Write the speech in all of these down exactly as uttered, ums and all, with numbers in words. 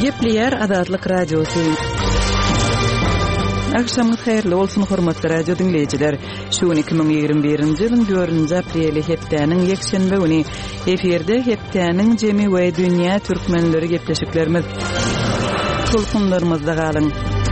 Gepleyer Azatlyk Radiosu. Akşamınız hayırlı olsun hormatly radio dinleyijiler. Şu iki bin ýygrimi birinji ýylyň dördünji apreli hepdeniň ýekşenbe güni eferde hepdeniň jemi we dünýä türkmenleri gepleşiklerimiz. Tolkunlarymyzda galyň.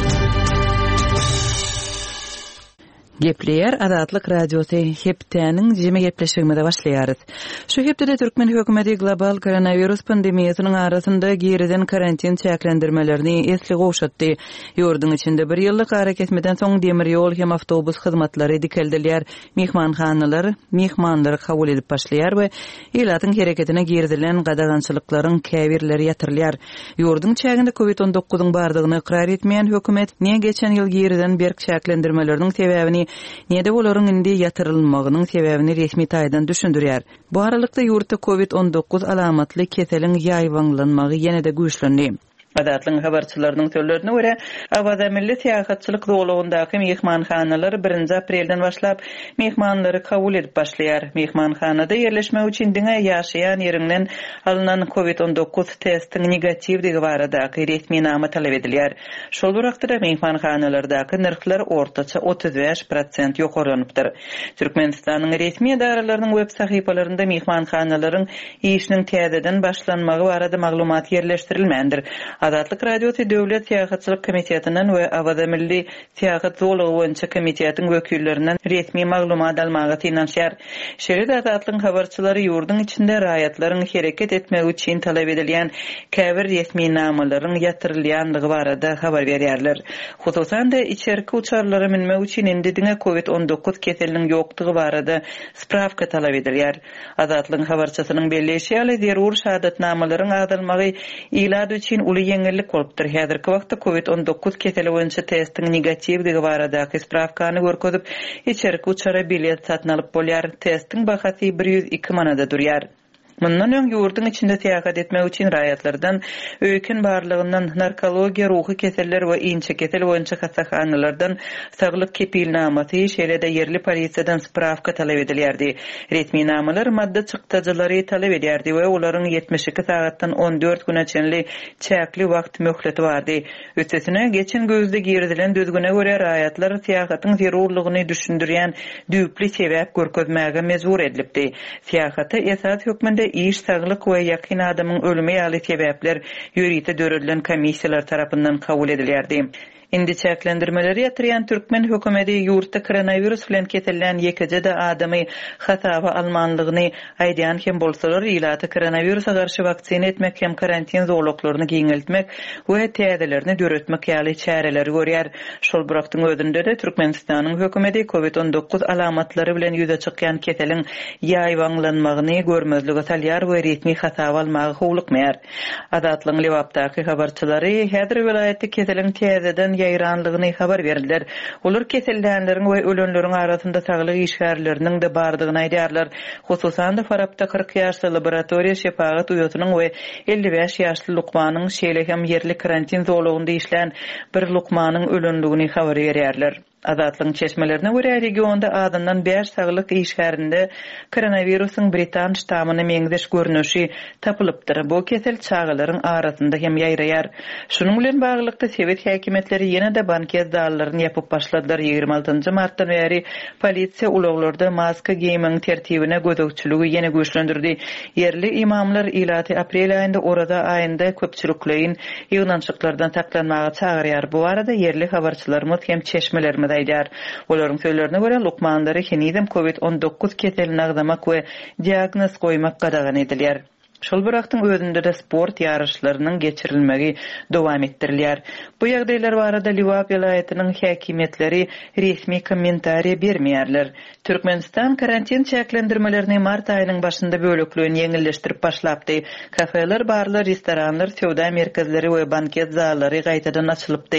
Gepleyer Azatlyk Radiosu hepdeniň jemi gepleşigimizde başlaýarys. Şu hepde Türkmen hökümeti global koronavirus pandemiýasynyň arasynda geriden karantin çäklendirmelerini esli goşatdy. Ýurdun içinde bir ýyllyk hareketmeden soň demir ýol hem awtobus hyzmatlary dikeldiler. Mehmanhanalar, mehmanlary kabul edip başlaýar we ýylatyň hereketine gerdilen gadagançylyklaryň käbirleri ýatyrylýar. Ýurdun çäginde covid on dokuzyň bardygyny ikrar etmeýän hökümet niýe geçen ýyl geriden berk çäklendirmeleriniň sebäbini Nede olaryň indi ýatyrylmagynyň sebäbini resmi taýdan düşündirýär. Bu aralykda ýurtda covid on dokuz alamatly keseliň ýaýwanlanmagy ýene-de güýçlendi. Adatlyň habarçylarynyň sözlerine görä, Awada milli syýasatçylyk dowlugyndaky mehmanhanalar birinji aprelden başlap mehmanlary kabul edip başlaýar. Mehmanhanada ýerleşmek üçin diňe ýaşaýan ýerinden alynan covid on dokuz testiň negativdigi baradaky resmi nama talap edilýär. Şol wagtda mehmanhanalardaky narxlar ortaça otuz beş prosent ýokarlanypdyr. Türkmenistanyň resmi edaralarynyň web sahypalarynda mehmanhanalaryň işiniň täzeden başlanmagy barada maglumat ýerleşdirilmändir. Azatlyk Radiosu Döwlet Syýasatçylyk Komitetinden we Awada Milli Syýasat Zolugy boýunça komitetiň wekillerinden resmi maglumat almagy tinanşýar. Şeýle azatlyk habarçylary ýurdun içinde raýatlaryň hereket etmegi üçin talap edilýän käbir resmi namalaryň ýatyrylýanlygy barada habar berýärler. Hususan da içerki uçarlara minmek üçin indi diňe covid on dokuz keseliniň ýokdugy barada spravka talap edilýär. Azatlyk habarçysynyň belleşi ýaly zerur şahadatnamalaryň agdalmagy ilad üçin uly ýeňillik bolupdyr. Häzirki wagtda covid on dokuz keseli boýunça testiň negativdigi baradaky spravkany görkezip, içerki uçara bilet satyn alyp bolýar. Testiň bahasy bir ýüz iki manada durýar. Mundan öň ýurdun içinde syýasat etmek üçin raýatlardan öýken barlygyndan narkologiýa, ruhy keseller we inçe kesel boýunça hassahanalardan saglyk kepilnamasy şeýle-de yerli polisiýadan spravka talap edilýärdi. Resmi namalar madda çykdyjylary talap edýärdi we olaryň yetmiş iki sagatdan on dört güne çenli çäkli wagt möhleti bardy. Ötesine geçen gözde girdilen düzgüne görä raýatlar syýasatyň zerurlygyny düşündirýän düýpli sebäp görkezmäge mezur edilipdi. Syýasaty esas hökmünde iş saglyk we ýakyn adamyň ölüme ýaly sebäpler ýörite döredilen komissiýalar tarapyndan kabul edilýärdi. Indi çäklendirmeleri ýatyrýan Türkmen hökümeti ýurtda koronavirus bilen kesellen ýekide de adamy hataba almanlygyny aýdýan hem bolsalar ýylaty koronavirusa garşy waksina etmek hem karantin zowlaklaryny giňeltmek we täzelerini döretmek ýaly çäreleri görýär. Şol burakdyň özünde de Türkmenistanyň hökümeti covid on dokuz alamatlary bilen ýüze çykýan keseliň ýaýwanlanmagyny görmezlige salýar we resmi hataba almagy howlukmaýar. Azatlyň lewapdaky habarçylary häzir vilayetde keseliň täzeden ýaýranlygyny habar berdiler. Olar kesellenleriň we ölenleriň arasynda saglyk işgärleriniň de bardygyny aýdýarlar. Hususan da Farabda kırk ýaşly laboratoriýa şepagat uýatynyň we elli beş ýaşly Lukmanyň şeýle hem yerli karantin zowlugynda işlän bir Lukmanyň ölenligini habar berýärler. Azatlyň çeşmelerine görä regionda adamdan beş saglyk işgärinde koronavirusyň Britan ştamyny meňzeş görnüşi tapylypdyr. Bu kesel çağalaryň arasynda hem ýaýraýar. Şunuň bilen baglykda Sowet häkimetleri ýene-de banket dallaryny ýapyp başladylar. ýygrimi altynjy martdan beri polisiýa ulaglarda maska giýmeň tertibine gözegçiligi ýene güýçlendirdi. Yerli imamlar ilaty aprel aýynda orada aýynda köpçüliklerin ýygnançyklardan saklanmagy çagyrýar. Bu arada yerli habarçylarymyz hem çeşmelerimiz aýdýar. Olaryň sözlerine görä Lukmanlary henizem covid on dokuz keselini agdamak we diagnoz goýmak gadagan edilýär. Şol bırakdyň özünde de sport ýarışlarynyň geçirilmegi dowam etdirilýär. Bu ýagdaýlar barada Liwap vilayatynyň häkimetleri resmi kommentariýa bermeýärler. Türkmenistan karantin çäklendirmelerini mart aýynyň başynda bölekligini ýeňilleşdirip başlapdy. Kafeler, barlar, restoranlar, söwda merkezleri we banket zallary gaýtadan açylypdy.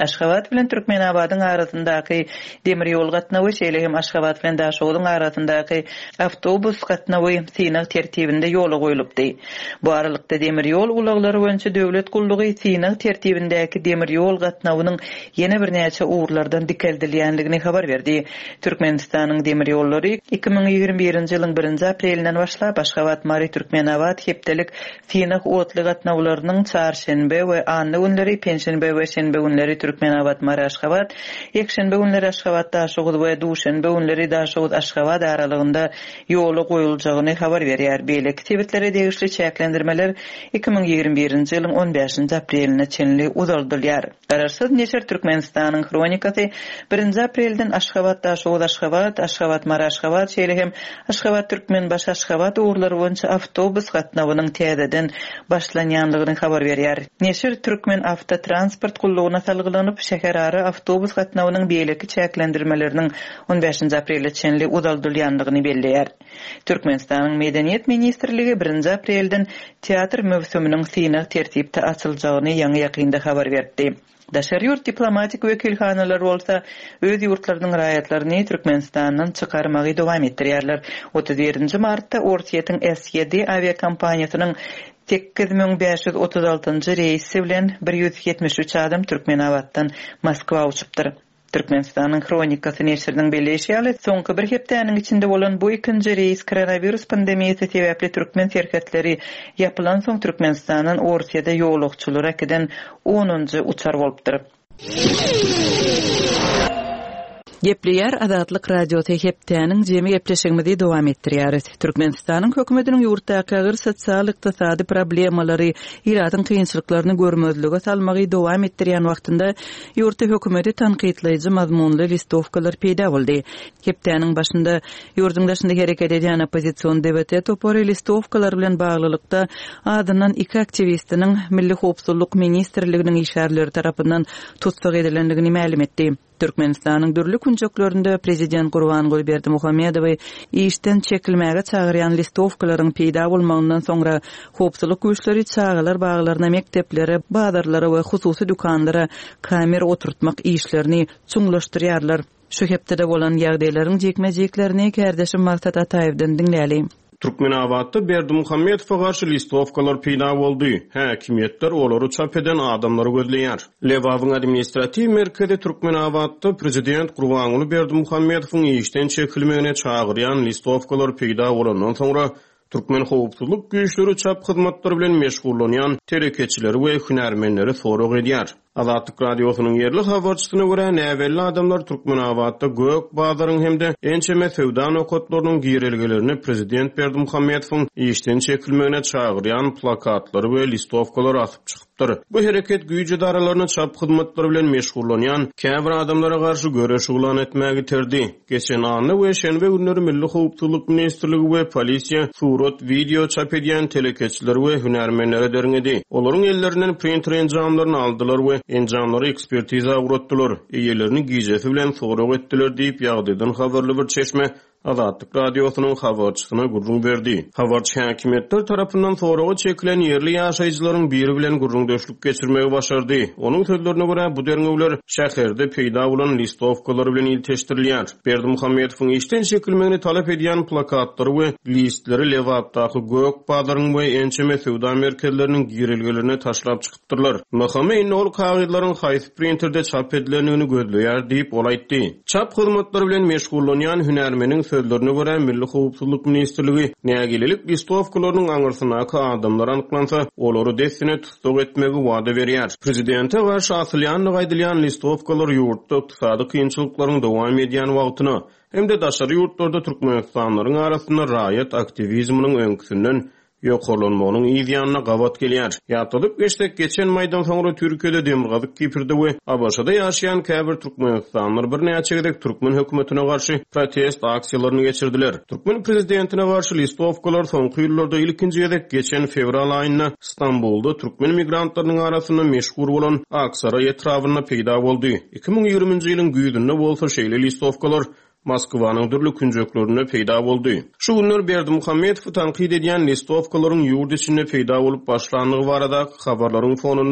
Aşgabat bilen Türkmenabadyň arasyndaky demir ýol gatnawy şeýle Aşgabat bilen Daşowyň arasyndaky awtobus gatnawy synak tertibinde ýola goýulupdy. Bu aralykda demir ýol ulaglary boýunça döwlet gullugy synak tertibindäki demir ýol gatnawynyň ýene bir näçe uğurlardan dikeldilýändigini habar berdi. Türkmenistanyň demir ýollary iki ming ýigirme birinji ýylyň birinji aprelinden başlap Aşgabat Mary Türkmenabad hepdelik synak otly gatnawlarynyň çarşembe we anly günleri, penşembe we şenbe günleri Türkmenabad Mary Aşgabat, ekşembe günleri Aşgabat Daşowut we duşenbe günleri Daşowut Aşgabat aralygynda ýola goýuljagyny habar berýär. Beýle tibetlere degişli çäklendirmeler iki ming ýigirme birinji ýylyň on beşinji apreline çenli uzaldylýar. Garaşsyz Neşer Türkmenistanyň kronikasy birinji aprelden Aşgabat Daşowut Aşgabat, Aşgabat Mary Aşgabat şeýle hem Aşgabat Türkmen baş Aşgabat uğurlary boýunça awtobus gatnawynyň täzeden başlanýanlygyny habar berýär. Neşer Türkmen Avtotransport gullugyna salgylanyp şäher ara awtobus gatnawynyň beýleki çäklendirmeleriniň on beşinji aprelde çenli uzaldylýanlygyny belleýär. Türkmenistanyň Medeniýet ministrligi birinji aprelden teatr mövsüminiň synak tertipde açyljagyny ýaňy ýakynda habar berdi. Daşary ýurt diplomatik wekilhanalar bolsa öz ýurtlarynyň raýatlaryny Türkmenistanyň çykarmagy dowam etdirýärler. otuz birinji martda Ortiýetiň S yedi aviakompaniýasynyň sekiz ming beş ýüz otuz altynjy reýsi bilen bir ýüz ýetmiş üç adam Türkmenabaddan Moskwa uçupdyr. Türkmenistanyň kronikasy neşriniň belleşýäli soňky bir hepdeniň içinde bolan bu ikinji reýs koronavirus pandemiýasy sebäpli türkmen şerketleri ýapylan soň Türkmenistanyň Orsiýada ýolukçylar akiden onunjy uçar bolupdyr. Gepleýär Azatlyk radioda hepdeniň jemi gepleşigimizi dowam etdirýäris. Türkmenistanyň hökümetiniň ýurtdaky agyr sosial ykdysady problemalary, ýaradan kynçylyklaryny görmezlige salmagy dowam etdirýän wagtynda ýurtda hökümeti tanqidleýiji mazmunly listowkalar peýda boldy. Hepdeniň başynda ýurdun daşynda hereket edýän opozisiýon debate topary listowkalar bilen baglylykda adından iki aktivistiniň Milli Howpsuzlyk ministrliginiň işgärleri tarapyndan tutsak edilendigini ma'lum etdi. Türkmenistanyň dürli kunjoklarynda prezident Gurbanguly Berdimuhammedowy işden çekilmäge çagyrýan listowkalaryň peýda bolmagyndan soňra howpsuzlyk güýçleri çağılar baglaryna, mekteplere, bazarlara we hususy dükanlara kamera oturtmak işlerini çuňlaşdyrýarlar. Şu hepde bolan ýagdaýlaryň jekme-jeklerini kärdeşim Maksat Ataýewden dinläýäli. Türkmenabadda Berdimuhammedowa garşy listowkalar peýda boldy. Häkimetler olary çap eden adamlary gözleýär. Lewawyň administrativ merkezi Türkmenabadda prezident Gurbanguly Berdimuhammedowyň işden çekilmegine çagyrýan listowkalar peýda bolandan soňra Türkmen howpsuzlyk güýçleri çap hyzmatlary bilen meşgullanýan terekeçileri we hünärmenleri sorag edýär. Azatlyk radiosynyň ýerli habarçysyna görä näwelli adamlar Türkmenabadda gök bazaryň hemde ençeme sowda nokatlarynyň giýerelgelerini prezident Berdimuhammedowyň işden çekilmegine çagyrýan plakatlary we listowkalar asyp çykypdyr. Bu hereket güýçe daralaryny çap hyzmatlary bilen meşgullanýan käbir adamlara garşy göreş ulan etmäge terdi. Geçen anly we şenbe günleri Milli Howpsuzlyk ministrligi we polisiýa surat, video çap edýän telekeçiler we hünärmenlere derňedi. Olaryň ellerinden printer enjamlaryny aldylar we enjamlary ekspertiza uğratdylar. Eýelerini giýjesi bilen sorag etdiler diýip ýagdaýdan habarly bir çeşme Azatlyk radiosynyň habarçysyna gurrun berdi. Habarçy häkimetler tarapyndan soragy çekilen ýerli ýaşaýjylaryň biri bilen gurrundaşlyk geçirmegi başardy. Onuň sözlerine görä bu derňewler şäherde peýda bolan listowkalar bilen ilteşdirilýär. Berdimuhammedowyň işden çekilmegini talap edýän plakatlary we listleri Lewapdaky gök bazaryň we ençeme sowda merkezleriniň giýerelgelerine taşlap çykypdyrlar. Mahkama indi ol kagydlaryň haýsy printerde çap edilendigini gözleýär diýip olaýtdy. Çap hyzmatlary bilen meşgullanýan hünärmeniň sözlerine görä Milli Howpsuzlyk ministrligi nägililik listowkalarynyň aňyrsynaky adamlar anyklansa, olary desine tutsak etmegi wada berýär. Prezidente garşy asylýan gaýdylýan listowkalar ýurtda ykdysady kynçylyklaryň dowam edýän wagtyna hemde daşary ýurtlarda türkmenistanylaryň arasynda raýat aktivizminiň öňküsünden ýokarlanmagynyň ýygyanyna gabat gelýär. Ýatylyp geçsek geçen maýdan soňra Türkiýede demirgazyk Kiprde we Abaşada ýaşaýan käbir türkmenistanlylar bir näçe gedek türkmen hökümetine garşy protest aksiýalaryny geçirdiler. Türkmen prezidentine garşy listowkalar soňky ýyllarda ilkinji gedek geçen fevral aýynda Istanbulda türkmen migrantlarynyň arasynda meşhur bolan Aksara etrawyna peýda boldy. iki ming ýigirminji ýylyň güýdünde bolsa şeýle listowkalar Moskvanyň dürli kunjoklarynda peýda boldy. Şu günler Berdimuhammedow tanqid edýän listowkalaryň ýurt içinde peýda bolup başlandygy barada habarlaryň fonuna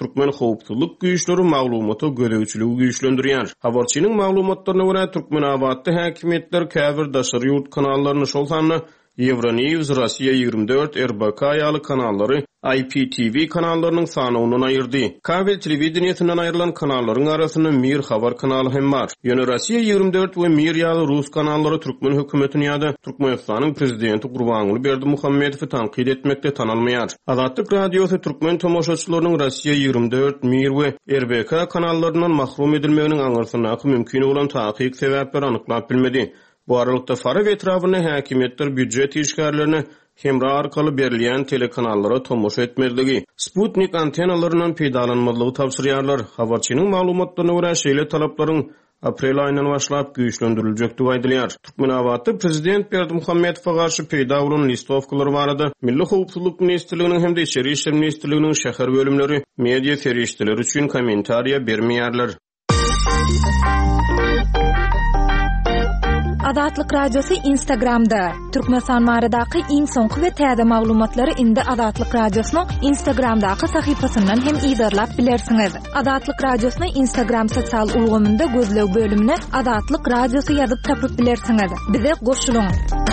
Türkmen howpsuzlyk güýçleri maglumaty gödäwçiligi güýçlendirýär. Habarçynyň maglumatlaryna görä Türkmen awatdy häkimetler käbir daşary ýurt kanallaryny şol sanly Euronews, Russia ýygrimi dört, R B K ýaly kanallary, I P T V kanallarynyň sanyny aýyrdy. Kabel telewizionýasynyň aýrylan kanallaryň arasynda Mir habar kanaly hem bar. Ýöne Russia ýygrimi dört we Mir ýaly rus kanallary Türkmen hökümetini ýa-da Türkmenistanyň prezidenti Gurbanuly Berdimuhammedowy tanqid etmekde tanalmaýar. Azatlyk radiosy Türkmen tomoşaçylarynyň Russia ýygrimi dört, Mir we R B K kanallaryndan mahrum edilmeginiň aňyrsyna mümkin bolan taýyk sebäpler anyklap bilmedi. Bu aralykda Fara we etrawyny häkimetler büdjet işgärlerini hemra arkaly berilýän telekanallara tomoşa etmezligi, Sputnik antennalarynyň peýdalanmalygy tapşyrýarlar. Habarçynyň maglumatlaryna görä şeýle talaplaryň aprel aýyndan başlap güýçlendiriljektigi aýdylýar. Türkmen awatdy prezident Berdimuhammedowa garşy peýda bolan listowkalary barada Milli Howpsuzlyk ministrliginiň hemde Içeri işler ministrliginiň şäher bölümleri media ferişdeleri üçin kommentariýa bermeýärler. Azatlyk radiosu Instagramda. Türkmenistan baradaky iň soňky we täze maglumatlary indi Azatlyk radiosynyň Instagramdaky sahypasyndan hem izarlap bilersiňiz. Azatlyk radiosynyň Instagram sosial ulgamynda gözlew bölümine Azatlyk radiosu ýazyp tapyp bilersiňiz. Bize goşulyň.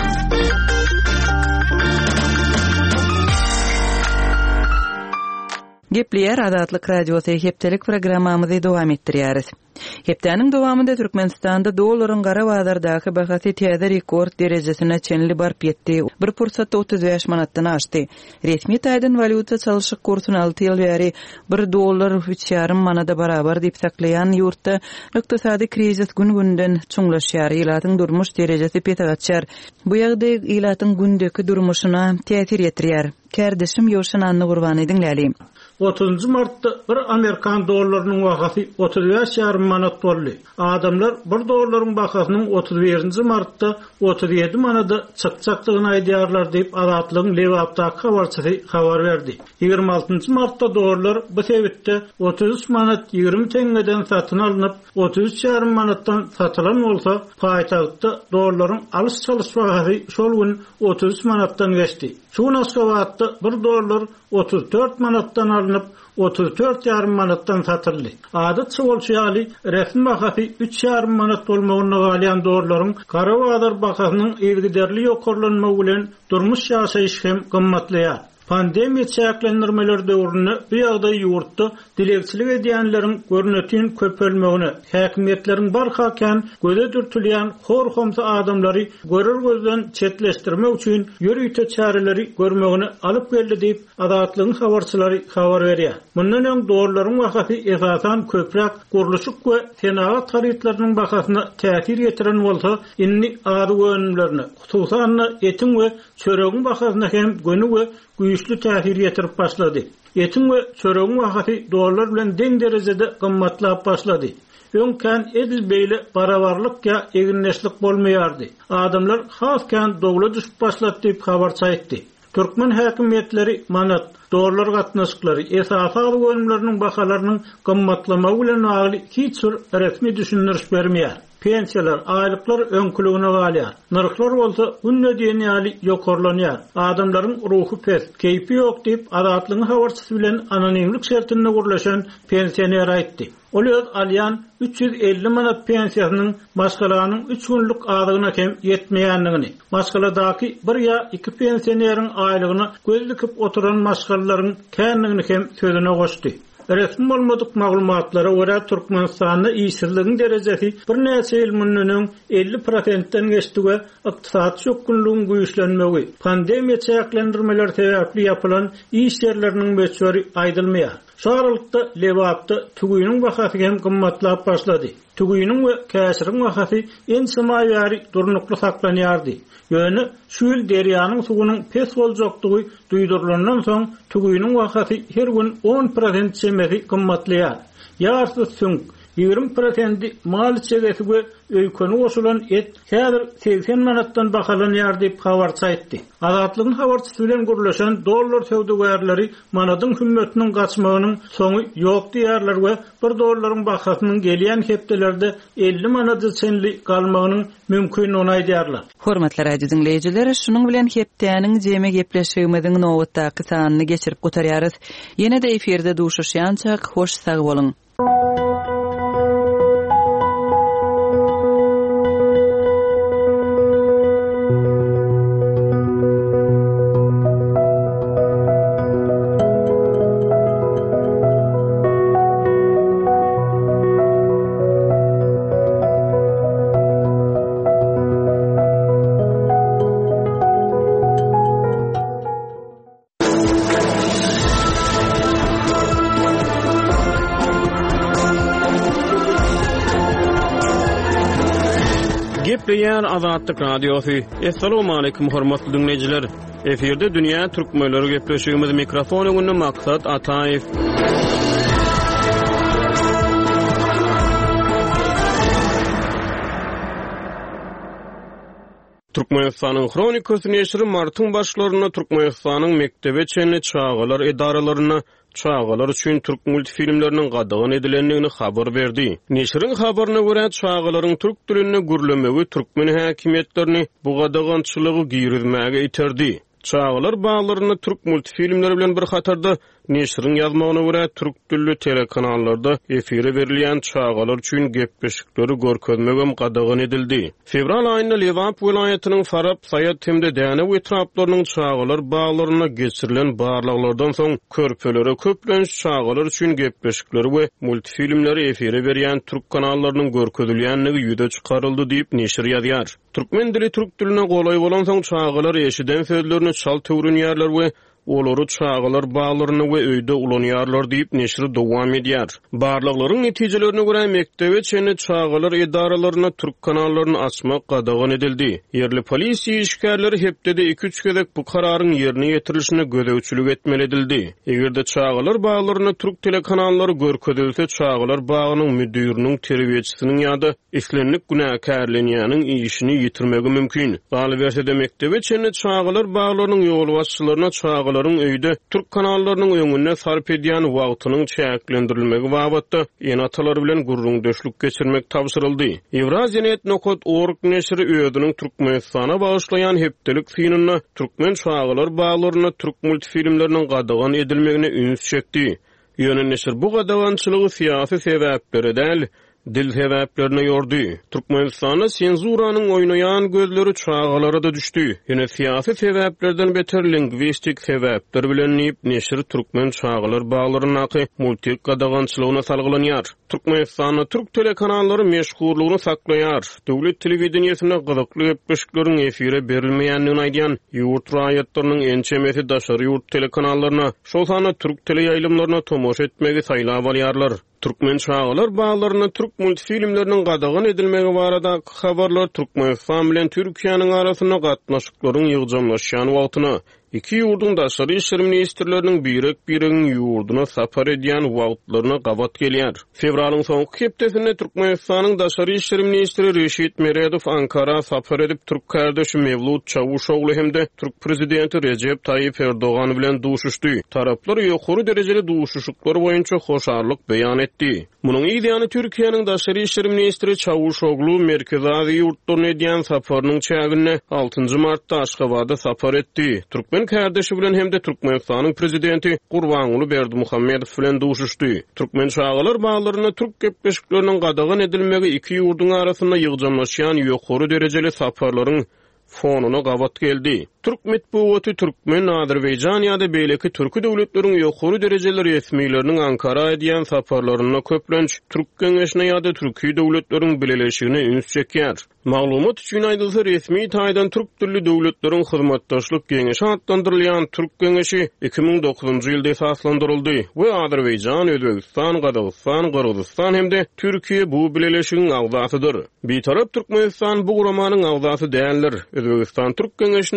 Gepleýär Azatlyk radiosu hepdelik programmamyzy dowam etdirýäris. Hepdeniň dowamında Türkmenistanda dollaryň gara bazardaky bahasy täze rekord derejesine çenli barp ýetdi. Bir pursatda otuz beş manatdan aşdy. Resmi taýdan valyuta çalyşyk kursyny alty ýyl bäri bir dollar üç ýarym manada barabar diýip saklaýan ýurtda ykdysady krizis gün-günden çuňlaşýar, ýylatyň durmuş derejesi petagaçar. Bu ýagdaý ýylatyň gündäki durmuşyna täsir etdirýär. Kärdeşim ýoşan anny gurban ediňläli. otuzuncu martda bir Amerikan dollarynyň bahasy otuz beş ýarym manat boldy. Adamlar bir dollaryň bahasynyň otuz birinji martda otuz ýedi manada çykçaklygyny aýdýarlar diýip Azatlygyň Lewapdaky habarçysy habar berdi. ýygrimi altynjy martda dollar bu sebäpde otuz üç manat ýygrimi teňgeden satyn alynıp otuz üç ýarym manatdan satylan bolsa, paýtagtda dollaryň alys çalyş bahasy şol gün otuz üç manatdan geçdi. Şu nasabatda bir dollar otuz dört manatdan alınıp otuz dört ýarym manatdan satyldy. Adatçy bolşaýaly resmi bahasy üç ýarym manat bolmagyna galýan dollaryň gara bazar bahasynyň ýergiderli ýokarlanmagy bilen durmuş ýaşaýyş hem gymmatlaýar. Pandemiýa çäklendirmeleri döwründe bu ýagdaý ýurtda dilekçilik edýänleriň görnetiniň köpelmegine, häkimetleriň barhakan göze dürtülýän horhomsa adamlary görer gözden çetleşdirmek üçin ýürüýte çäreleri görmegine alyp geldi diýip Azatlygyň habarçylary habar berýär. Mundan öň dollaryň bahasy esasan köprak guruluşyk we senagat tarytlarynyň bahasyna täsir ýetiren bolsa, inni ady önümlerini, hususan etin we çöregiň bahasyna hem gönü we güýçli täsir ýetirip başlady. Etin we çöregiň bahasy dollar bilen deň derejede gymmatlap başlady. Öňkän edil beýle barabarlyk ýa eginleşlik bolmaýardy. Adamlar haskan dogla düşüp başlady diýip habar çaýtdy. Türkmen häkimetleri manat, dollar gatnaşyklary, esasy bölümleriniň bahalarynyň gymmatlamagy bilen agly hiç bir resmi düşündiriş bermeýär. Pensiyalar, aýlyklar öňküligine galýar. Narxlar bolsa günne diýen ýaly ýokarlanýar. Adamlaryň ruhy pes, keýpi ýok diýip Azatlygyň habarçysy bilen anonimlik şertinde gurlaşan pensioner aýtdy. Ol öz alýan üç yüz elli manat pensiýasynyň başgalanyň üç günlük adygyna hem ýetmeýändigini, başgaladaky bir ýa iki pensioneriň aýlygyna göz dikip oturan başgalaryň kändigini hem sözüne goşdy. Resmi bolmadyk maglumatlara görä Türkmenistanda işsizligiň derejesi bir näçe ýyl mundan elli prosentden geçdi we ykdysat çökünlüğüň güýçlenmegi, pandemiýa çäklendirmeleri sebäpli ýapylan iş ýerleriniň beçberi aýdylmaýar. Şu aralykda Lewapda tügüýüniň bahasy hem gymmatlap başlady. Tügüýüniň we käsiriň bahasy ensimaýary durnukly saklanýardy. Ýöne şu ýyl derýanyň suwunyň pes boljakdygy duýdurulandan soň tügüýüniň bahasy her gün on prosent semeri gymmatlaýar. Ýarsy süň ýigrim prosent mal çegesige öýkeni goşulan et häzir seksen manatdan bahalanýar diýip habar çaýtdy. Azatlygyň habarçysy bilen gürleşen dollar söwdegärleri manadyň hümmetiniň gaçmagynyň soňy ýok diýerler we bir dollaryň bahasynyň gelýän hepdelerde elli manat senli galmagynyň mümkin onaýdýarlar. Hormatly radio dinleýijiler, şunuň bilen hepdäniň jeme gepleşigimiziň nowatdaky sanyny geçirip gotarýarys. Ýene-de eferde duşuşýançak hoş sag bolun. Gepleýär Azatlyk Radiosu. Assalamu alaykum hormatly dinleýijiler. Eferde dünýä türkmenleri gepleşigimiz mikrofon öňünde maksat Ataýew. Türkmenistanyň Kronikasy neşri martyň başlaryna Türkmenistanyň mektebe çenli çağalar edaralaryna çağalar üçin türk multifilmleriniň gadagan edilenligini habar berdi. Neşriň habaryna görä çağalaryň türk dilini gürlemegi türkmen häkimetlerini bu gadagançylygy giýrizmäge iterdi. Çağalar bağlaryny türk multifilmleri bilen bir hatarda neşriň ýazmagyna görä türk dilli telekanallarda efire berilýän çağalar üçin gepleşikleri görkezmegem gadagan edildi. Fevral aýynda Lewap vilayatynyň Farab, Sayat hemde Däne etraplarynyň çağalar bağlaryna geçirilen barlyklardan soň körpelere köplenç çağalar üçin gepleşikleri we multifilmleri efire berýän türk kanallarynyň görkezilýänligi ýüze çykaryldy diýip neşir ýazýar. Türkmen dili türk diline golay bolan soň çağalar eşiden sözlerini çal töwrünýärler we olary çağalar bağlaryny we öýde ulanýarlar diýip neşri dowam edýär. Barlyklaryň netijelerine görä mektebe çenli çağalar edaralaryna türk kanallaryny açmak gadagan edildi. Yerli polisiýa işgärleri hepdede iki üç gezek bu kararyň ýerine ýetirilişine gödäwçilik etmeli edildi. Egerde çağalar bağlaryna türk telekanallary görkezilse çağalar bagynyň müdiriniň terbiýeçisiniň ýa-da islenlik günäkärlenýäniň işini ýitirmegi mümkin. Galybersede mektebe çenli çağalar bağlarynyň ýol başçylaryna çağalar öýde türk kanallarynyň öňüne sarp edýän wagtynyň çäklendirilmegi babatda ýene atalar bilen gurrundeşlik geçirmek tapşyryldy. Evraziyanet nokta org neşri öýüdüniň Türkmenistana bagyşlayan hepdelik synyna türkmen çağalar bağlaryna türk multifilmleriniň gadagan edilmegine üns çekdi. Ýöne neşir bu gadagançylygy syýasy sebäplere däl, dil sebäplerine ýordy. Türkmenistana senzuranyň oýnaýan gözleri çağalara da düşdi. Ýene syýasy sebäplerden beter lingwistik sebäpler bilen nip neşir türkmen çağalar bağlarynaky multik gadagançylygyna salgılanýar. Türkmenistana türk telekanallary meşhurlygyny saklaýar. Döwlet telewizionysyna gyzykly gepleşikleriň efire berilmeýänligini aýdýan ýurt raýatlarynyň ençemeti daşary ýurt telekanallaryna şol sana türk teleýaýlymlaryna tomoş etmegi saýlap alýarlar. Türkmen çağalar bağlaryna türk multifilmleriniň gadagan edilmegi barada habarlar Türkmenistan bilen Türkiýanyň arasyna gatnaşyklaryň ýygjamlaşýan wagtyna iki ýurduň daşary işler ministrleriniň birek biriň ýurduna sapar edýän wagtlaryna gabat gelýär. Fevralyň soňky hepdesinde Türkmenistanyň daşary işler ministri Reşit Meredow Ankara sapar edip türk kardeşi Mevlut Çavuşoglu hemde Türk prezidenti Recep Tayyip Erdogan bilen duşuşdy. Taraplar ýokary derejeli duşuşyklar boýunça hoşarlyk beýan etdi. Munyň ýa-da Türkiýanyň daşary işler ministri Çavuşoglu Merkez Aziýa ýurtlaryna edýän saparynyň çägine altynjy martda Aşgabatda sapar etdi. Türkmen kardeşi bilen hemde Türkmenistanyň prezidenti Gurbanuly Berdimuhammedow bilen duşuşdy. Türkmen çağalar bağlaryna türk gepleşikleriniň gadagan edilmegi iki ýurduň arasynda ýygjamlaşýan ýokary derejeli saparlaryň fonuna gabat geldi. Türk metbuaty Türkmen Azerbaýjan ýa-da beýleki türkü döwletleriň ýokary derejeli resmiýleriniň Ankara edýän saparlaryna köplenç Türk Geňeşine ýa-da türkü döwletleriň bileleşigine üns çekýär. Maglumat üçin aýdylsa resmi taýdan türk dilli döwletleriň hyzmatdaşlyk geňeşi adlandyrylýan Türk Geňeşi iki ming dokuzunjy ýylda esaslandyryldy we Azerbaýjan, Özbegistan, Gazagystan, Gyrgyzstan hemde Türkiýe bu bileleşigiň agzasydyr. Bir tarap Türkmenistan bu guramanyň agzasy däldir. Özbegistan Türk Geňeşine iki ming on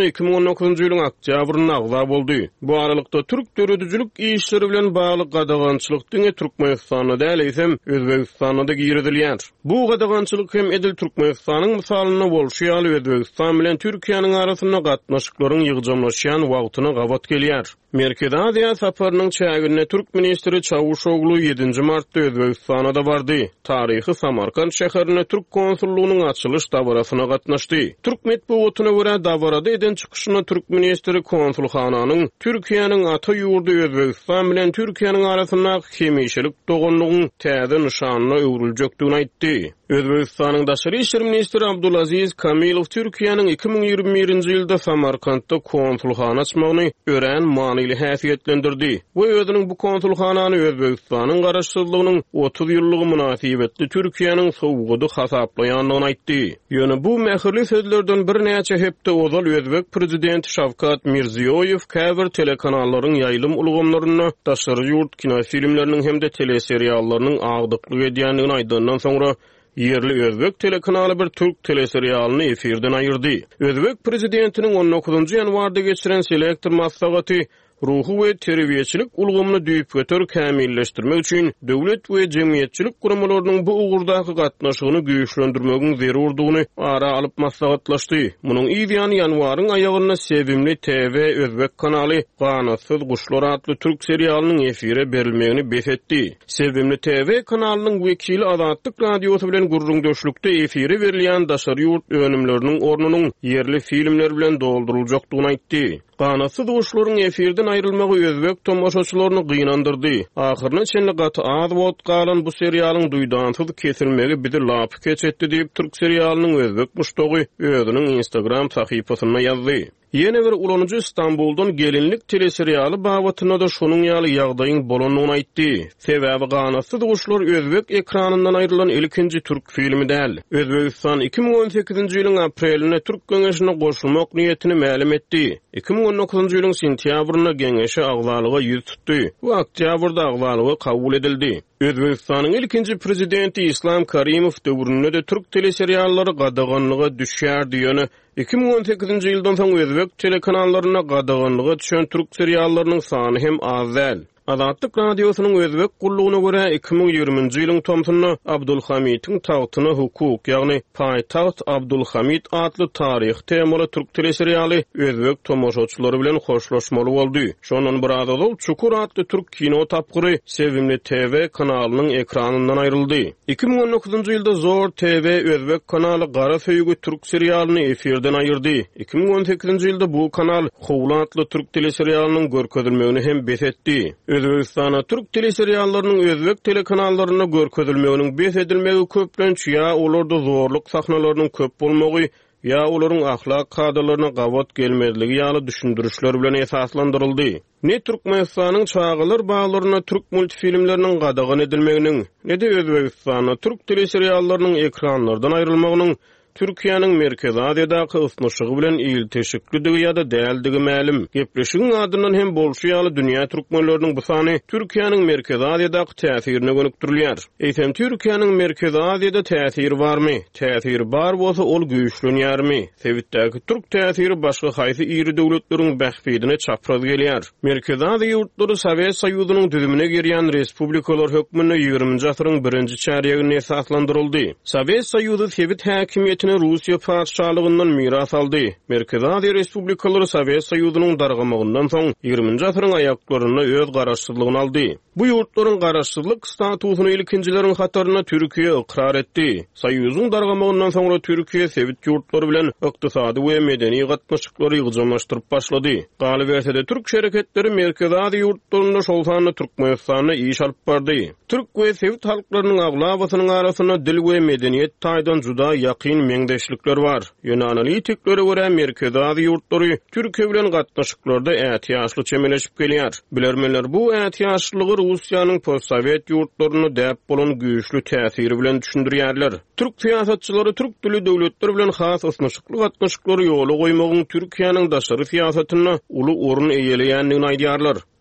on dokuzunjy ýylyň oktýabryna agza boldy. Bu aralykda türk döredüjilik işleri bilen bagly gadagançylyk diňe Türkmenistanda däl eýsem Özbegistanda da giridilýär. Bu gadagançylyk hem edil Türkmenistanyň misalyna bolşýaly Özbegistan bilen Türkiýanyň arasynda gatnaşyklaryň ýygjamlaşýan wagtyna gawat gelýär. Merkezi Aziýa saparynyň çägine Türk ministri Çavuşoglu ýedinji martda Özbegistana da bardy. Taryhy Samarkand şäherine Türk konsullugynyň açylyş dawrasyna gatnaşdy. Türk medeniýetine görä dawarada eden çykyşyna Türk ministri konsulhananyň Türkiýanyň ata ýurdu Özbegistan bilen Türkiýanyň arasynda hemişelik dogonlygyň täze nişanyna öwriljekdigini aýtdy. Özbegistanyň daşary işler ministri Abdulaziz Kamilow Türkiýanyň iki ming ýygrimi birinji ýylda Samarkandda konsulhana açmagyny ören manyly häsiýetlendirdi. Bu özüniň bu konsulhanany Özbegistanyň garaşsyzlygynyň otuz ýyllygy münasibetli Türkiýanyň sowgudy hasaplaýandygyny aýtdy. Ýöne bu mähirli sözlerden bir näçe hepde ozal Özbek prezidenti Şawkat Mirziýoýew käbir telekanallaryň ýaýlym ulgamlaryna daşary ýurt kino filmleriniň hemde teleseriallarynyň agdyklyk edýändigini aýdandan soňra yerli Özbek telekanaly bir Türk teleserialyny efirden aýyrdy. Özbek prezidentiniň on dokuzunjy ýanwarda geçiren selektor maslahaty ruhu we terbiýeçilik ulgamyny düýüp göter kämilleşdirmek üçin döwlet we jemgyýetçilik guramalarynyň bu ugurdaky gatnaşygyny güýçlendirmegiň zerurdugyny ara alyp maslahatlaşdy. Munyň ýygyany ýanwaryň aýagyna Sevimli T V Özbek kanaly Ganasyz Guşlar adly Türk serialynyň efire berilmegini besetdi. Sevimli T V kanalynyň wekili Azatlyk radiosy bilen gurrundaşlykda efire berilýän daşary ýurt önümleriniň ornunyň yerli filmler bilen dolduruljakdygyny aýtdy. Ganasyz Guşlaryň efirden aýrylmagy Özbek tomoşaçylaryny gynandyrdy. Ahyrına çenli gaty az wagt galan bu serialyň duýdansyz kesilmegi bizi lap keçetdi diýip Türk serialynyň Özbek muştogy özüniň Instagram sahypasyna ýazdy. Ýene bir ulanyjy İstanbuldan gelinlik teleserialy babatyna da şonuň ýaly ýagdaýyň bolanyny aýtdy. Sebäbi Ganasyz Guşlar Özbek ekranyndan aýrylan ilkinji türk filmi däl. Özbegistan iki ming on sekizinji ýylyň aprelinde Türk Geňeşine goşulmak niýetini ma'lum etdi. iki ming on dokuzunjy ýylyň sentýabryna Geňeşe agzalyga ýüz tutdy. Bu oktýabrda agzalygy kabul edildi. Özbegistanyň ilkinji prezidenti İslam Karimow döwründe de Türk teleseriallary gadaganlyga düşýär diýeni iki ming on sekizinji ýyldan soň Özbek telekanallaryna gadaganlyga düşen Türk seriallarynyň sany hem az däl. Azatlyk radiosynyň Özbek gullugyna görä iki ming ýygrimiňji ýylyň tomsyna Abdulhamid'iň tagtyna hukuk, ýagny Paýtaxt Abdulhamid adly taryh temaly Türk teleserialy Özbek tomoşaçylary bilen hoşlaşmaly boldy. Şondan bir azal Çukur adly Türk kino tapgyry Sevimli T V kanalynyň ekranyndan aýryldy. iki ming on dokuzunjy ýylda Zor T V Özbek kanaly Gara Söýgü Türk serialyny efirden aýyrdy. iki ming on sekizinji ýylda bu kanal Howla adly Türk teleserialynyň görkezilmegini hem besetdi. Özbegistana Türk teleseriallarynyň Özbek telekanallaryna görkezilmeginiň besedilmegi köplenç ýa olarda zorluk sahnalarynyň köp bolmagy ýa olaryň ahlak kadrlaryna gawat gelmezligi ýaly düşündirişler bilen esaslandyryldy. Ne Türkmenistanyň çağılar bağlaryna Türk multifilmleriniň gadagan edilmeginiň, ne de Özbegistana Türk teleseriallarynyň ekranlardan aýrylmagynyň Türkiýanyň Merkezi Aziýadaky ysnşygy bilen ýyl teşekkürdigi ýa-da däldigi ma'lum. Gepleşigiň adyndan hem bolşýaly dünýä türkmenleriniň bu sany Türkiýanyň Merkezi Aziýadaky täsirine gönükdirilýär. Eýsem Türkiýanyň Merkezi Aziýada täsiri barmy? Täsiri bar bolsa ol güýçlenýärmi? Sebitdäki Türk täsiri başga haýsy iri döwletleriň bähbidine çapraz gelýär. Merkezi Aziýa ýurtlary Sowet Soýuzynyň düzümine girýän respublikalar hökmüne ýygrimiňji asyryň birinji çäreginde esaslandyryldy. Sowet Soýuzy Sowet häkimiýeti Rusiya padşahlygyndan miras aldy. Merkezi Aziýa respublikalary Sowet Soýuzynyň dargamagyndan soň ýygrimiňji asyryň aýaklaryna öz garaşsyzlygyny aldy. Bu ýurtlaryň garaşsyzlyk statusyny ilkinjileriň hataryna Türkiýe ikrar etdi. Soýuzyň dargamagyndan soňra Türkiýe Sowet ýurtlary bilen ykdysady we medeni gatnaşyklary ýygjamlaşdyryp başlady. Galy bersede Türk şereketleri Merkezi Aziýa ýurtlarynda şol sany Türkmenistana iş alyp bardy. Türk we Sowet halklarynyň aglabasynyň arasyna dil we medeniýet taýdan juda ýakyn meňdeşlikler bar. Ýöne analitiklere görä Merkezi Aziýa ýurtlary Türkiýe bilen gatnaşyklarda ätiýaşly çemeleşip gelýär. Bilermenler bu ätiýaşlygy Rusiýanyň postsowet ýurtlaryna däp bolan güýçlü täsiri bilen düşündirýärler. Türk siýasatçylary Türk dili döwletleri bilen has ysnşykly gatnaşyklary ýola goýmagyň Türkiýanyň daşary siýasatyna uly orun eýeleýändigini aýdýarlar.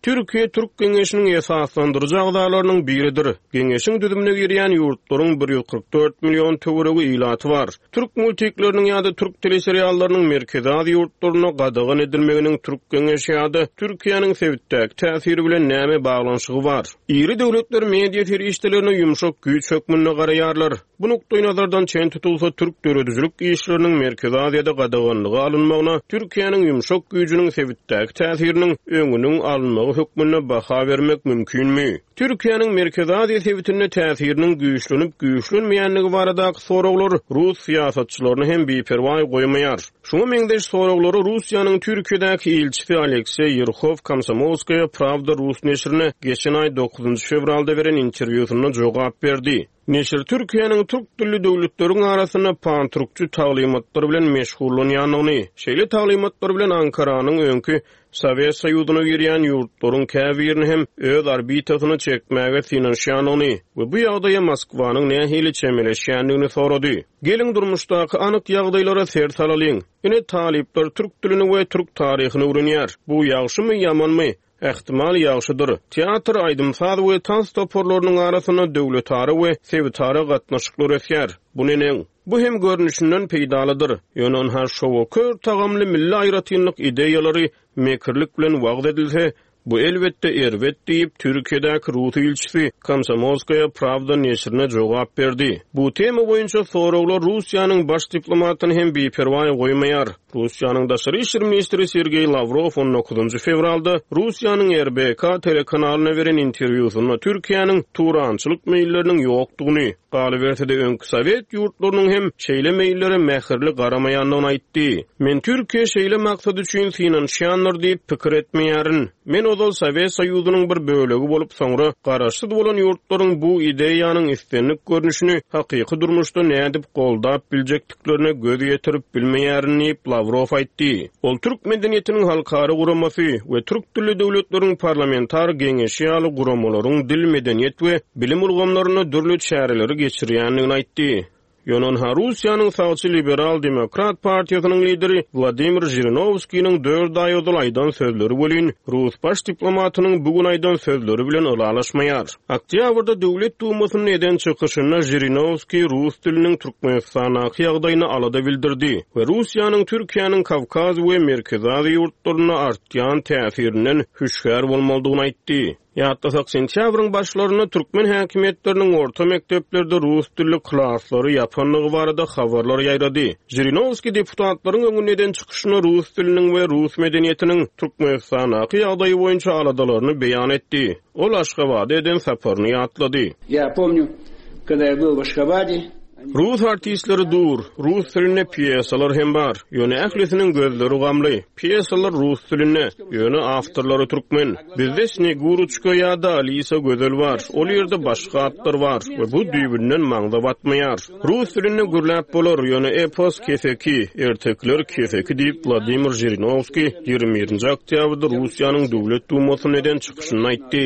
Türkiye Türk Geňeşiniň esaslandyrjy agdalarynyň biridir. Geňeşiň düzümine girýän ýurtlaryň bir ýuz kırk dört million töweregi ilaty bar. Türk multikleriniň ýa-da türk teleseriallarynyň merkezi ýurtlaryna gadagan edilmeginiň Türk Geňeşi ýa-da Türkiýanyň sebitdäki täsiri bilen näme baglanşygy bar? Iri döwletler media ferişdelerine ýumşak güýç hökmüne garaýarlar. Bu nukdaý nazardan çen tutulsa Türk döredüjilik işleriniň merkezi ýa-da gadaganlygy alınmagyna Türkiýanyň ýumşak güýjüniň sebitdäki täsiriniň öňüniň alınmagy hökmüne baha bermek mümkinmi? Türkiýanyň merkezi Aziýa sebitine täsiriniň güýçlenip güýçlenmeýänligi barada soraglar Rus siýasatçylaryny hem beperwa goýmaýar. Şuňa meňdeş soraglary Russiýanyň Türkiýedäki elçisi Aleksey Yerhov Komsomolskaya Pravda Rus neşrine geçen ay dokuzunçy fevralda beren interwýusyna jogap berdi. Neşir Türkiýanyň türk dilli döwletleriň arasyna pan-türkçü taglymatlary bilen meşgullanýanlygyny, şeýle taglymatlary bilen Ankaranyň öňkü Sowet Soýuzyna girýän ýurtlaryň käbirini hem öz arbitasyny çekmäge finansiýanyny we bu ýagdaýa Moskwanyň nähili çemeleşýänligini sorady. Geliň durmuşdaky anyk ýagdaýlara ser salalyň. Ine talipler türk dilini we türk taryhyny öwrenýär. Bu ýagşymy ýamanmy? Ähtimal ýagşydyr. Teatr aýdymsaz we tans toporlarynyň arasyna döwletary we sebitary gatnaşyklar ötýär. Bu neneň? Bu hem görnüşinden peýdalydyr. Ýönen her şowa kör tagamly milli aýratynlyk ideýalary mekirlik bilen wagt edilse, bu elbetde erwet diýip Türkiýedäki Rus elçisi Komsomolskaya Pravda neşrine jogap berdi. Bu tema boýunça soraglar Russiýanyň baş diplomatyny hem beperwa goýmaýar. Russiýanyň daşary işler ministri Sergey Lavrov on dokuzunçy fevralda Russiýanyň R B K telekanalyna beren interwýusynda Türkiýanyň turançylyk meýilleriniň ýokdugyny, galybertide öňkü Sowet ýurtlarynyň hem şeýle meýillere mähirli garamaýanlygyny aýtdy. Men Türkiýe şeýle maksat üçin finansiýanlar diýip pikir etmeýärin. Men ozal Sowet Soýuzynyň bir bölegi bolup soňra garaşsyz bolan ýurtlaryň bu ideýanyň istenlik görnüşini hakyky durmuşda nädip goldap biljekdiklerine göz ýetirip bilmeýärini Lavrov aýtdy. Ol türk medeniýetiniň halkara guramasy we türk dilli döwletleriň parlamentar geňeşi ýaly guramalaryň dil medeniýet we bilim ulgamlaryna dürli çäreleri geçirýänligini aýtdy. Ýönen Russiýanyň sağçy liberal demokrat partiýasynyň lideri Vladimir Zhirinovskiň dört aý ozal aýdan sözleri bolan Rus baş diplomatynyň bugun aýdan sözleri bilen ulalaşmaýar. Oktýabrda döwlet dumasynyň eden çykyşyna Zhirinovski Rus diliniň Türkmenistanaky ýagdaýyny alada bildirdi we Russiýanyň Türkiýanyň Kavkaz we Merkezi Aziýa ýurtlaryna artýan täsirinden hüşgär bolmalydygyny aýtdy. Ýatdasak sentýabryň başlaryna türkmen häkimetleriniň orta mekdeplerde rus dilli klaslary ýapanlygy barada habarlar ýaýrady. Zhirinovski deputatlaryň öňünden çykyşyna rus diliniň we rus medeniýetiniň Türkmenistanaky ýagdaýy boýunça aladalaryny beýan etdi. Ol Aşgabatda eden saparyny ýatlady. Я помню, когда я был в Ашхабаде, Rus artistleri dur, Rus diline piyesalar hem bar. Yöne ählisiniň gözleri gamly. Piyesalar Rus diline, yöne awtorlary türkmen. Bizde Sneguruchka ýa-da Alisa gözel bar. Ol ýerde başga atlar bar we bu düýbünden maňda batmaýar. Rus diline gürläp bolar, yöne epos keseki, ertekler keseki diýip Vladimir Zhirinovski ýygrimi birinji oktýabrda Russiýanyň döwlet dumasyna eden çykyşyny aýtdy.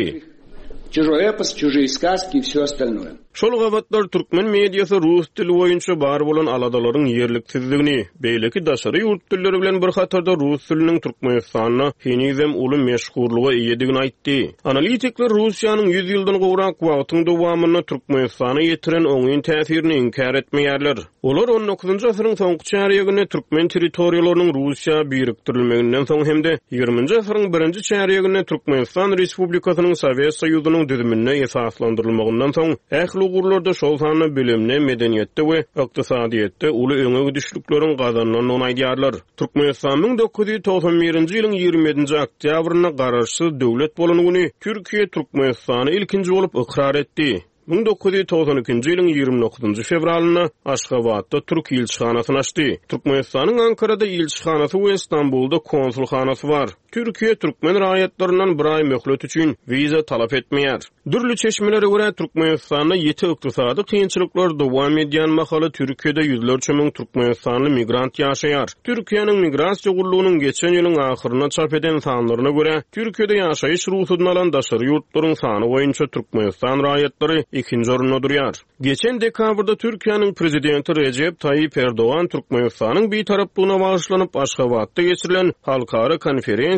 чужой эпос, чужие сказки и все остальное. Şol gabatlar türkmen mediýasy rus dili boýunça bar bolan aladalaryň ýerliksizligini, beýleki daşary ýurt dilleri bilen bir hatarda rus diliniň Türkmenistanyna henizem uly meşhurluga iýedigini aýtdy. Analitikler Russiýanyň yüz ýyldan gowrak wagtyň dowamyna Türkmenistana ýetiren oňyn täsirini inkar etmeýärler. Olar on dokuzunçy asyryň soňky çäreginde türkmen territoriýalarynyň Russiýa birikdirilmeginden soň hemde ýygrimiňji asyryň birinji çäreginde Türkmenistan Respublikasynyň Sowet Soýuzynyň düzümine esaslandyrylmagyndan soň ähli ugurlarda şol sany bilimne, medeniýetde we ykdysadyýetde uly öňe düşlükleriň gazananyny aýdýarlar. Türkmenistan bin dokuz ýüz togson birinji ýylyň ýygrimi yedinji oktýabryna garaşsyz döwlet bolanyny Türkiýe Türkmenistany ilkinji bolup ikrar etdi. bin dokuz ýüz togson ikinji ýylyň ýygrimi dokuzunçy fevralyna Aşgabatda Türk elçixanasyny açdy. Türkmenistanyň Ankarada elçixanasy we Istanbulda konsulxanasy bar. Türkiýe türkmen raýatlarynyň bir ay möhlet üçin wiza talap etmeýär. Dürli çeşmelere görä Türkmenistanda ýeti ykdysady kynçylyklar dowam edýän mahaly Türkiýede ýüzlerçe miň türkmenistanly migrant ýaşaýar. Türkiýanyň migrasiýa gurulugynyň geçen ýylyň ahyryna çap eden sanlaryna görä Türkiýede ýaşaýyş ruhusyny alan daşary ýurtlaryň sany boýunça Türkmenistan raýatlary ikinji orunda durýar. Geçen dekabrda Türkiýanyň prezidenti Recep Tayyip Erdoğan Türkmenistanyň bir taraplygyna bagyşlanyp Aşgabatda geçirilen halkara konferensiýa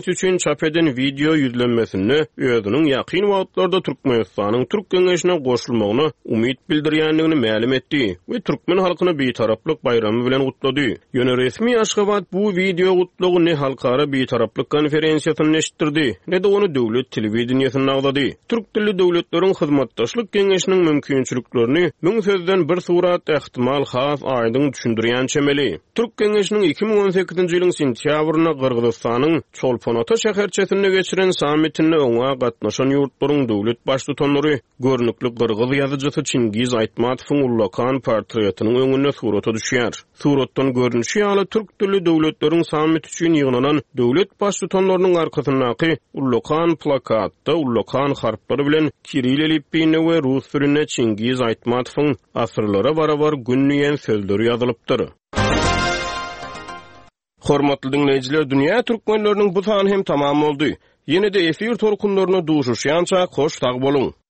sammit üçin çap eden video yüzlenmesini özünün ýakyn wagtlarda Türkmenistanyň Türk Geňeşine goşulmagyny umyt bildirýändigini ma'lum etdi we türkmen halkyny betaraplyk bayramy bilen gutlady. Ýöne resmi Aşgabat bu video gutlugy ne halkara betaraplyk konferensiýasyny neşdirdi, ne de onu döwlet telewizionyasynda nagdady. Türk dilli döwletleriň hyzmatdaşlyk geňeşiniň mümkinçiliklerini müň sözden bir surat ähtimal has aýdyň düşündirýän çemeli. Türk Geňeşiniň iki ming on sekizinji ýylyň sentýabryna Gyrgyzstanyň Çolponota şäherçesinde geçiren sammitinde oňa gatnaşan ýurtlaryň döwlet başlyklary görnükli Gyrgyz ýazyjysy Çingiz Aýtmatowyň Ullakan portretining öňüne surata düşýär. Suratdan görünüşi ýaly türk dilli döwletleriň sammit üçin ýygnanan döwlet başlyklarynyň arkasyndaky Ullakan plakatda Ullakan harplary bilen Kiril elifbine we rus türüne Çingiz Aýtmatowyň asyrlara barabar günniýen sözleri ýazylypdyr. Hormatly dinleýijiler, dünýä türkmenleriniň bu sany hem tamam boldy. Ýene-de efir torkunlaryna duşuşýança hoş tag boluň.